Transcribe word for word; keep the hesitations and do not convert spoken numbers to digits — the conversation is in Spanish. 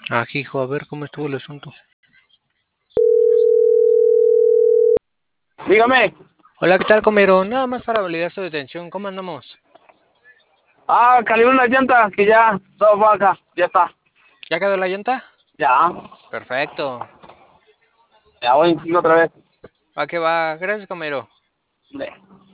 Ah, hijo, a ver cómo estuvo el asunto. Dígame. Hola, ¿qué tal, Comero? Nada más para validar su detención. ¿Cómo andamos? Ah, calibré una llanta que ya, todo va acá, ya está. ¿Ya quedó la llanta? Ya, Perfecto. ya voy encima otra vez. ¿A qué va? Gracias, Comero. Ve.